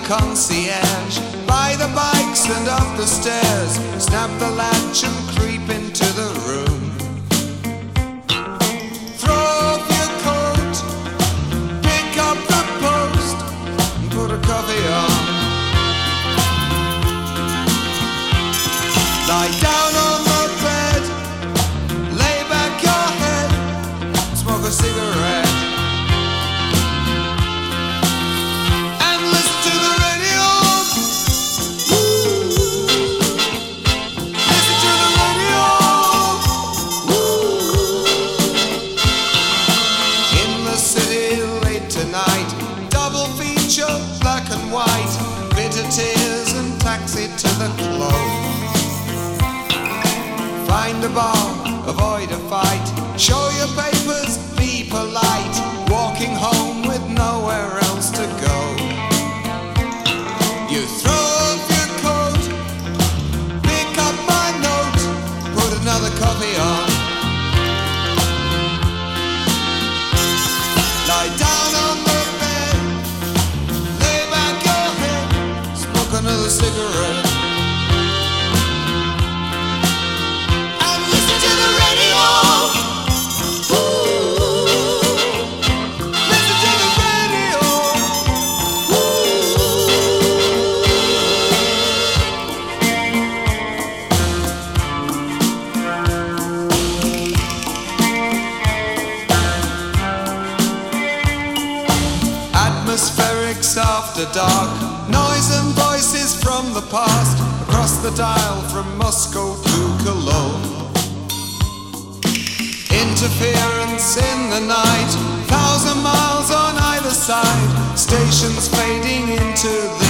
concierge. By the bikes and up the stairs, snap the latch and creep into the room. Throw off your coat, pick up the post, and put a coffee on. Lie down on the bed, lay back your head, smoke a cigarette. Black and white, bitter tears and taxi to the club. Find a bar, avoid a fight, show your papers, be polite. Walking home with nowhere else to go. You throw off your coat, pick up my note, put another coffee on. Lie down on the another cigarette and listen to the radio. Ooh, listen to the radio. Atmospherics after dark, noise and voices from the past, across the dial from Moscow to Cologne. Interference in the night, 1,000 miles on either side, stations fading into the